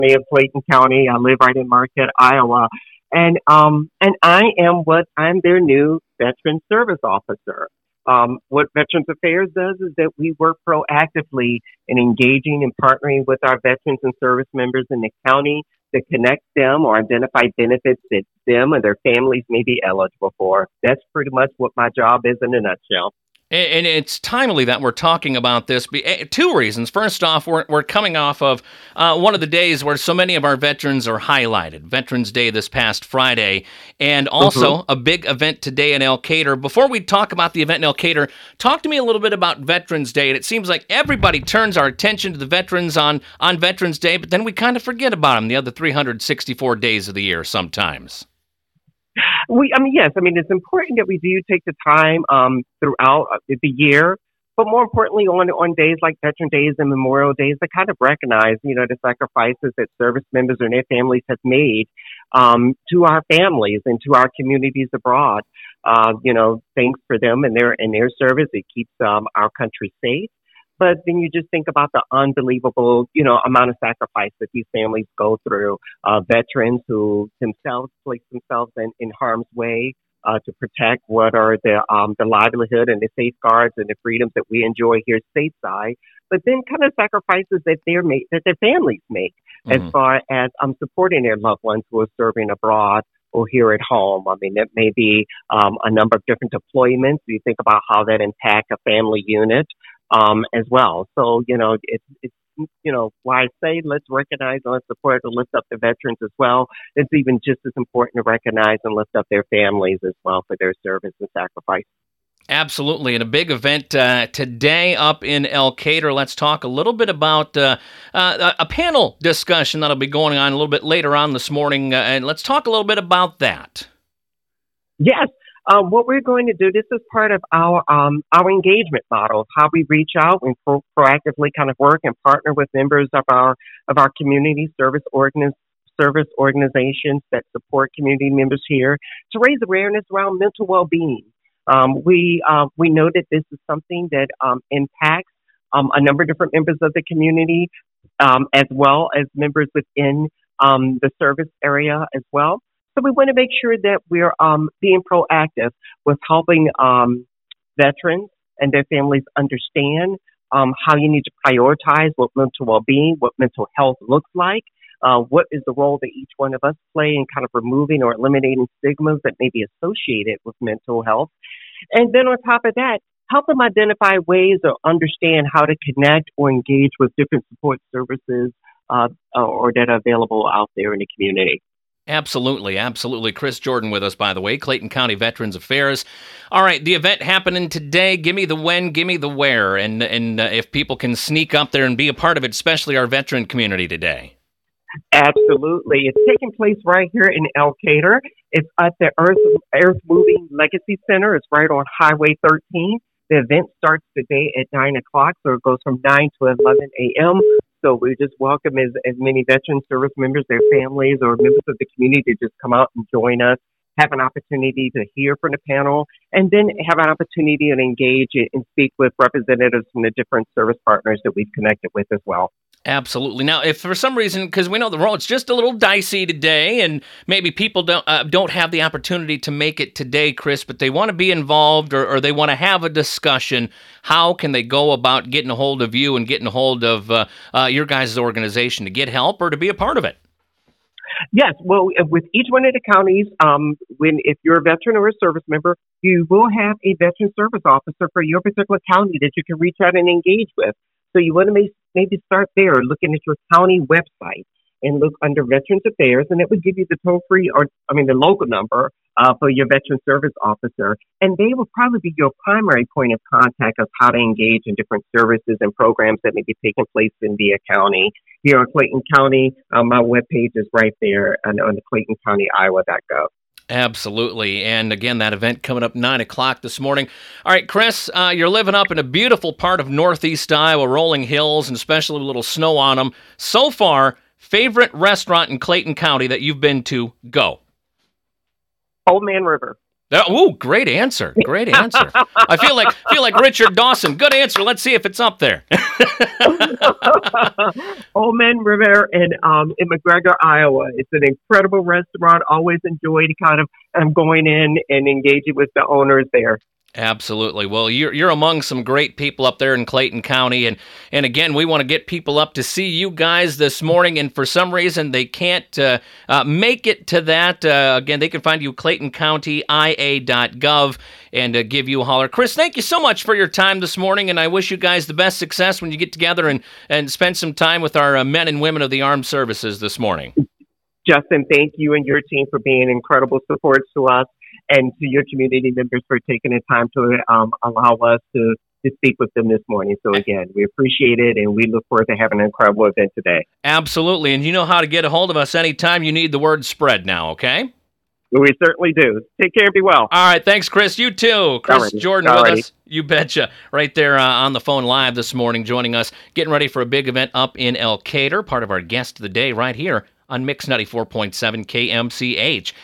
of Clayton County. I live right in Marquette, Iowa, and I'm their new veteran service officer. What Veterans Affairs does is that we work proactively in engaging and partnering with our veterans and service members in the county to connect them or identify benefits that them and their families may be eligible for. That's pretty much what my job is in a nutshell. And it's timely that we're talking about this. Two reasons. First off, we're coming off of one of the days where so many of our veterans are highlighted. Veterans Day this past Friday, and also a big event today in Elkader. Before we talk about the event in Elkader, talk to me a little bit about Veterans Day. And it seems like everybody turns our attention to the veterans on Veterans Day, but then we kind of forget about them the other 364 days of the year sometimes. Yes. It's important that we do take the time throughout the year, but more importantly, on days like Veteran Days and Memorial Days, to kind of recognize, the sacrifices that service members and their families have made to our families and to our communities abroad. Thanks for them and their service. It keeps our country safe. But then you just think about the unbelievable, amount of sacrifice that these families go through. Veterans who themselves place themselves in harm's way to protect what are the livelihood and the safeguards and the freedoms that we enjoy here stateside. But then kind of sacrifices that their families make as far as supporting their loved ones who are serving abroad or here at home. That may be a number of different deployments. You think about how that impacts a family unit. As well. So, it's why I say let's recognize and let's support and lift up the veterans as well. It's even just as important to recognize and lift up their families as well for their service and sacrifice. Absolutely. And a big event today up in Elkader. Let's talk a little bit about a panel discussion that'll be going on a little bit later on this morning. And let's talk a little bit about that. Yes. What we're going to do, this is part of our engagement model, how we reach out and proactively kind of work and partner with members of our community service organizations that support community members here to raise awareness around mental well-being. We know that this is something that impacts a number of different members of the community, as well as members within the service area as well. So we want to make sure that we're being proactive with helping veterans and their families understand how you need to prioritize what mental well-being, what mental health looks like, what is the role that each one of us play in kind of removing or eliminating stigmas that may be associated with mental health. And then on top of that, help them identify ways or understand how to connect or engage with different support services or that are available out there in the community. Absolutely, absolutely. Chris Jordan with us, by the way, Clayton County Veterans Affairs. All right, the event happening today. Give me the when, give me the where, and if people can sneak up there and be a part of it, especially our veteran community today. Absolutely. It's taking place right here in Elkader. It's at the Earth Moving Legacy Center. It's right on Highway 13. The event starts today at 9 o'clock, so it goes from 9 to 11 a.m. So we just welcome as many veteran service members, their families, or members of the community to just come out and join us, have an opportunity to hear from the panel, and then have an opportunity to engage and speak with representatives from the different service partners that we've connected with as well. Absolutely. Now, if for some reason, because we know the road's just a little dicey today, and maybe people don't have the opportunity to make it today, Chris, but they want to be involved or they want to have a discussion, how can they go about getting a hold of you and getting a hold of your guys' organization to get help or to be a part of it? Yes. Well, with each one of the counties, if you're a veteran or a service member, you will have a veteran service officer for your particular county that you can reach out and engage with. So you want to maybe start there, looking at your county website and look under Veterans Affairs, and it would give you the toll-free the local number for your veteran service officer. And they will probably be your primary point of contact of how to engage in different services and programs that may be taking place in the county. Here in Clayton County, my webpage is right there on the ClaytonCountyIowa.gov. Absolutely. And again, that event coming up 9 o'clock this morning. All right, Chris, you're living up in a beautiful part of Northeast Iowa, rolling hills, and especially a little snow on them. So far, favorite restaurant in Clayton County that you've been to? Go. Old Man River. Ooh, great answer. Great answer. I feel like Richard Dawson. Good answer. Let's see if it's up there. Old Man River in McGregor, Iowa. It's an incredible restaurant. Always enjoy to kind of going in and engaging with the owners there. Absolutely. Well, you're among some great people up there in Clayton County, and again, we want to get people up to see you guys this morning. And for some reason, they can't make it to that. Again, they can find you ClaytonCountyIA.gov and give you a holler. Chris, thank you so much for your time this morning, and I wish you guys the best success when you get together and spend some time with our men and women of the armed services this morning. Justin, thank you and your team for being incredible supports to us, and to your community members for taking the time to allow us to speak with them this morning. So again, we appreciate it, and we look forward to having an incredible event today. Absolutely. And you know how to get a hold of us anytime you need the word spread now, okay? We certainly do. Take care and be well. All right. Thanks, Chris. You too. Chris Jordan with us. You betcha. Right there on the phone live this morning, joining us, getting ready for a big event up in Elkader, part of our guest of the day right here on Mix 94.7 KMCH.